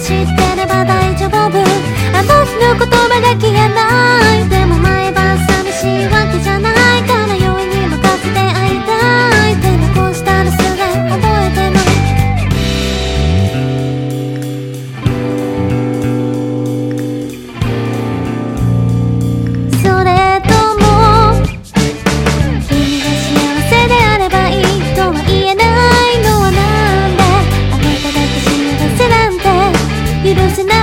知ってれば大丈夫。あの日の言葉が消えない。でも毎晩寂しいわけじゃないから容易に任せて会いたい。でもこうしたらすぐ覚えてない。それとも君が幸せであればいいとは言えないのはなんで。あなただけ幸せなんて許せない。